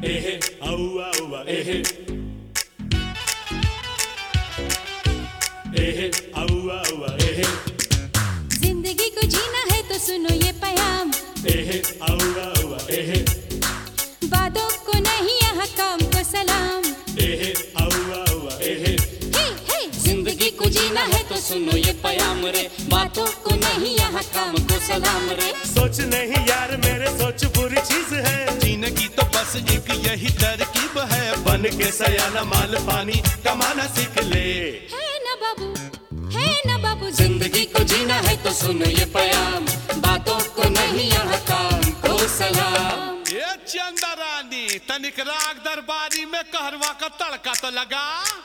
एहे औआ औआ एहे एहे औआ औआ एहे। जिंदगी को जीना है तो सुनो ये प्याम, एहे औआ औआ एहे बातों को नहीं यहाँ काम को सलाम। एहे औआ औआ एहे। हे हे जिंदगी को जीना है तो सुनो ये प्याम रे, बातों को नहीं यहाँ काम को सलाम रे। सोच नहीं यार मेरे सोच बुरी चीज है, जीने की तो बस एक यही तरकीब है। बन के सयाना माल पानी कमाना सीख ले। है ना बाबू, है ना बाबू, जिंदगी को जीना है तो सुनो ये प्याम, बातों को नहीं यहाँ काम को सलाम। ये चंदा रानी तनिक राग दरबारी में कहरवा का तड़का तो लगा।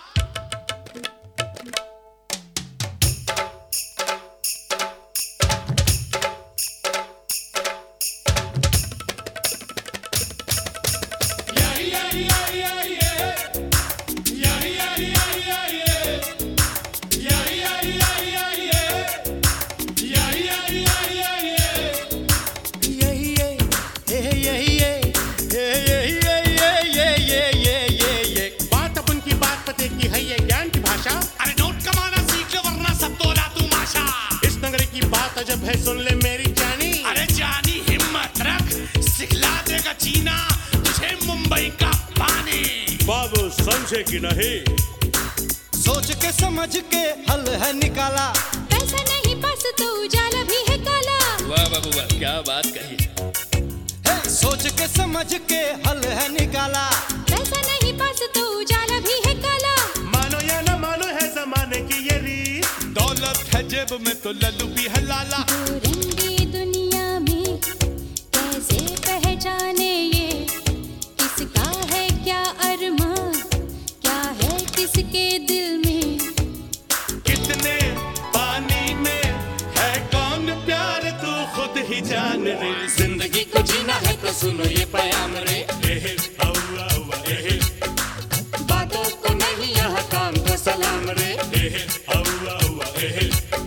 बात अपन की बात पते की है ये ज्ञान की भाषा। अरे नोट कमाना सीख ले वरना सब तोला तू माशा। इस नगरी की बात अजब है सुन ले मेरी जानी। अरे जानी हिम्मत रख, सिखला देगा चीना तुझे मुंबई का पानी। बाबू समझे कि नहीं, सोच के समझ के हल है निकाला। पैसा नहीं पास तो उजाला भी है काला। वाह बाबू वाह, क्या बात कही। सोच के समझ के हल है निकाला। पैसा नहीं पास तो उजाला भी है काला। मानो या ना मानो है जमाने की ये रीत। दौलत है जेब में तो लल्लू भी है लाला। दो रंगी दुनिया में कैसे पहचाने ये, किसका है क्या अरमान, क्या है किसके दिल में। कितने पानी में है कौन प्यार तू खुद ही जान रे। जिंदगी को जीना है तो सुनो ये प्याम रे, एहे औआ औआ एहे बातों को नहीं यहाँ काम को सलाम रे। एहे औआ औआ एहे।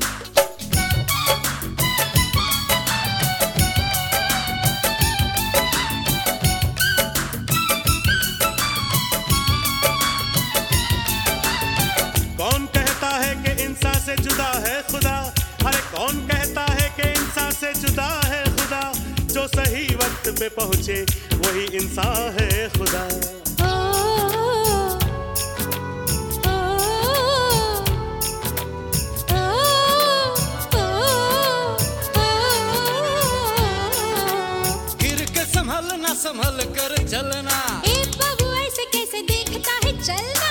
कौन कहता है कि इंसान से जुदा है खुदा, अरे कौन कहता है कि इंसान से जुदा है खुदा। जो सही वक्त पे पहुंचे वही इंसान है खुदा। ओ, ओ, गिर के संभल ना संभल कर चलना। ए बाबू ऐसे कैसे देखता है चलना।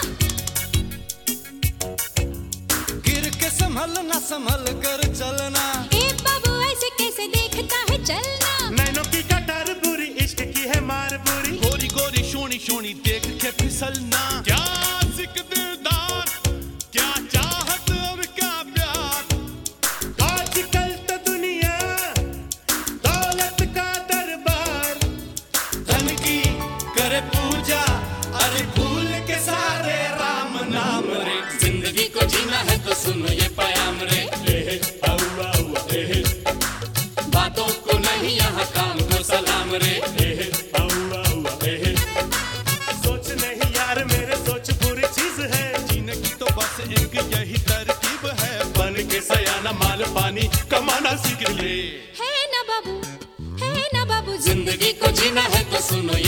गिर के संभल ना संभल कर चलना। ए बाबू ऐसे कैसे देखता है चलना। नैनों की कटार बुरी, इश्क की है मार बुरी। गोरी गोरी शोनी शोनी देख के फिसलना। क्या सिक दिलदार, क्या चाहत और क्या प्यार। आजकल तो दुनिया दौलत का दरबार। धन की करे पूजा, अरे भूल के सारे राम नाम रे। जिंदगी को जीना है तो सुनो ये प्याम रे, एहे औआ औआ एहे बातों को नहीं यहाँ काम को सलाम रे। एहे औआ औआ एहे। सोच नहीं यार मेरे सोच बुरी चीज है, जीने की तो बस एक यही तरकीब है। बन के सयाना माल पानी कमाना सीख ले। है ना बाबू, है ना बाबू, जिंदगी को जीना है तो सुनो